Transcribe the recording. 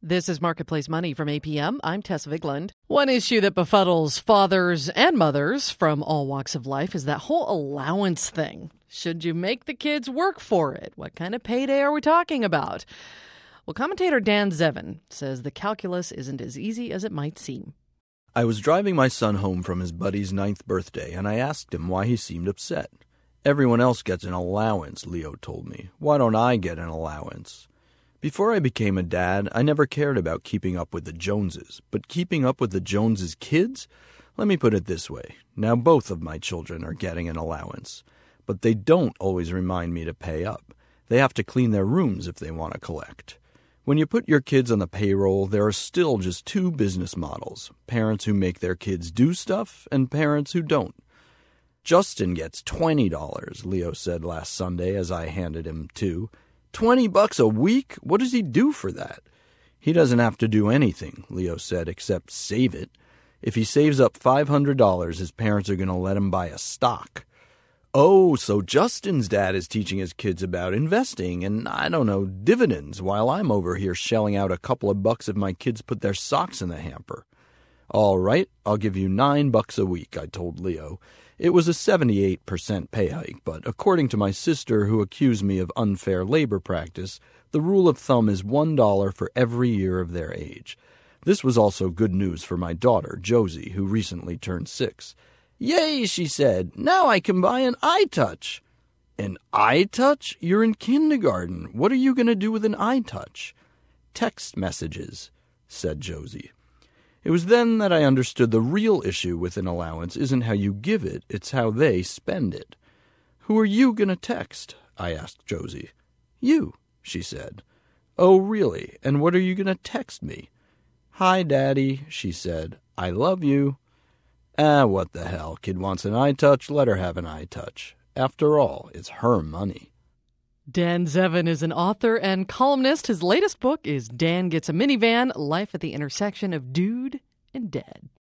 This is Marketplace Money from APM. I'm Tess Vigland. One issue that befuddles fathers and mothers from all walks of life is that whole allowance thing. Should you make the kids work for it? What kind of payday are we talking about? Well, commentator Dan Zevin says the calculus isn't as easy as it might seem. I was driving my son home from his buddy's 9th birthday, and I asked him why he seemed upset. Everyone else gets an allowance, Leo told me. Why don't I get an allowance? Before I became a dad, I never cared about keeping up with the Joneses. But keeping up with the Joneses' kids? Let me put it this way. Now both of my children are getting an allowance. But they don't always remind me to pay up. They have to clean their rooms if they want to collect. When you put your kids on the payroll, there are still just two business models. Parents who make their kids do stuff and parents who don't. Justin gets $20, Leo said last Sunday as I handed him $2. $20 a week? What does he do for that? He doesn't have to do anything, Leo said, except save it. If he saves up $500, his parents are going to let him buy a stock. Oh, so Justin's dad is teaching his kids about investing and, dividends, while I'm over here shelling out a couple of bucks if my kids put their socks in the hamper. All right, I'll give you $9 a week, I told Leo. It was a 78% pay hike, but according to my sister, who accused me of unfair labor practice, the rule of thumb is $1 for every year of their age. This was also good news for my daughter, Josie, who recently turned 6. Yay, she said. Now I can buy an iTouch. An iTouch? You're in kindergarten. What are you going to do with an iTouch? Text messages, said Josie. It was then that I understood the real issue with an allowance isn't how you give it, it's how they spend it. Who are you going to text? I asked Josie. You, she said. Oh, really? And what are you going to text me? Hi, Daddy, she said. I love you. What the hell? Kid wants an iTouch, let her have an iTouch. After all, it's her money. Dan Zevin is an author and columnist. His latest book is Dan Gets a Minivan, Life at the Intersection of Dude and Dead.